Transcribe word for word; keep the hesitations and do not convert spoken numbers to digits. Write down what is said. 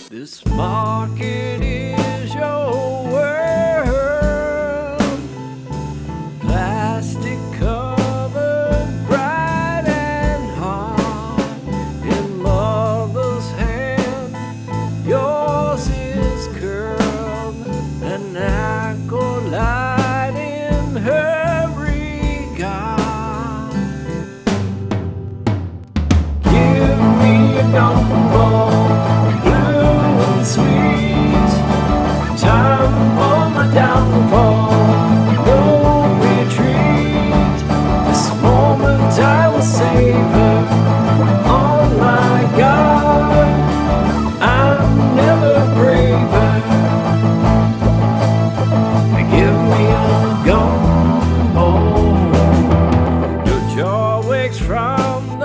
This market is your world, plastic covered, bright and hard. In mother's hand, yours is curled, an acolyte in her regard. Give me a gumball, sweet time for my downfall, no retreat. This moment I will savor. Oh my God, I'm never braver. Give me a gumball. Your jaw wakes from